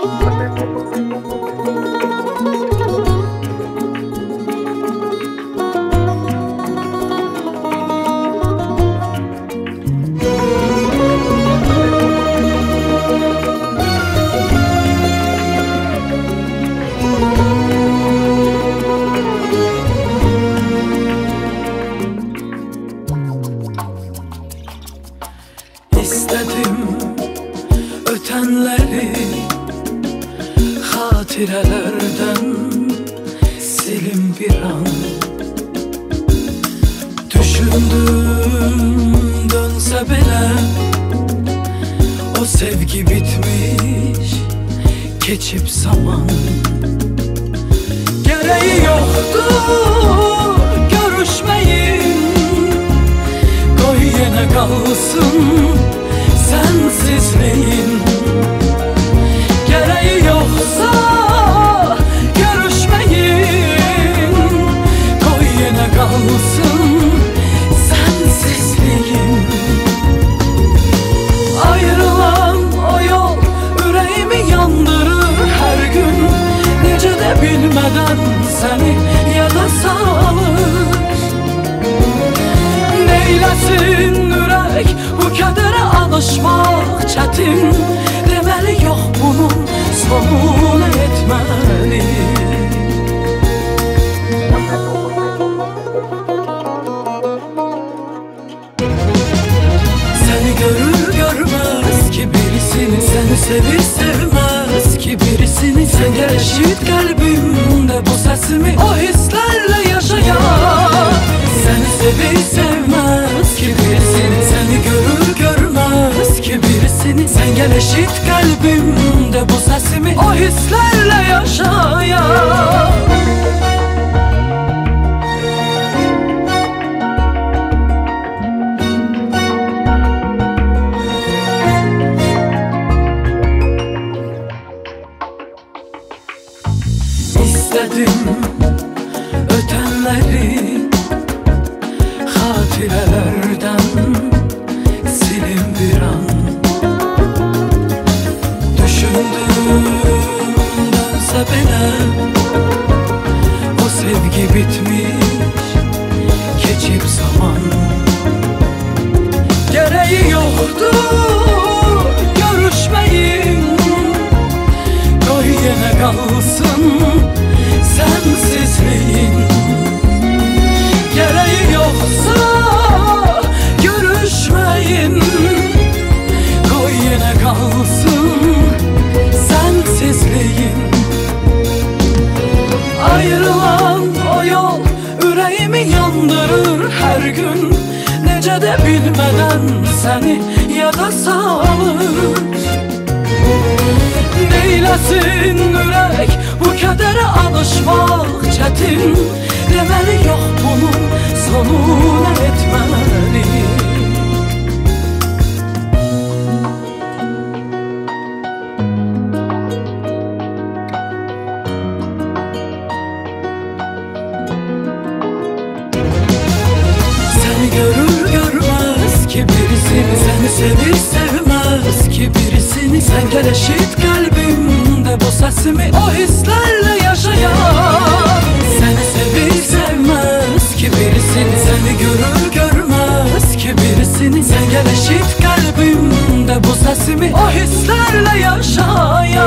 İstedim ötenleri hatirelerden silim bir an. Düşündüm dönse bile o sevgi bitmiş, geçip zaman. Gereği yoktu görüşmeyin, koy yine kalsın sensizliğin. Gereği yoksa görüşmeyin, koy yine kalsın sensizliğin. Ayrılan o yol yüreğimi yandırır her gün, nece de bilmeden seni yada salır. Neylesin yürek bu kadere alışmak çetin, demeli yok bunun sonuna yetmeli. Seni görür görmez ki birisini, seni sevir sevmez ki birisini, sen gel eşit kalbimde bu sesimi o hislerle yaşayan. Seni sevir sevmez ki birisini, seni görür görmez ki birisini, sen gel eşit kalbimde bu sesimi o hislerle yaşayan. İstedim ötenleri hatirelerden silim bir an. Düşündüm dönse bile o sevgi bitmiş, geçip zaman. Gereği yoktu görüşmeyin, koy yine kalsın sensizliğin. Gereği yoksa görüşmeyin, koy yine kalsın sensizliğin. Ayrılan o yol yüreğimi yandırır her gün, nece de bilmeden seni yada salır. Neylesin yürek bu kadere alışmak çetin, demeli yok bunun sonuna yetmeli. Seni görür görmez ki birisini, seni sevir sevmez ki birisini, sen gel eşit kalbimde bu sesimi o hislerle yaşayan. Seni sevir sevmez ki birisini, seni görür görmez ki birisini, sen gel eşit kalbimde bu sesimi o hislerle yaşayan.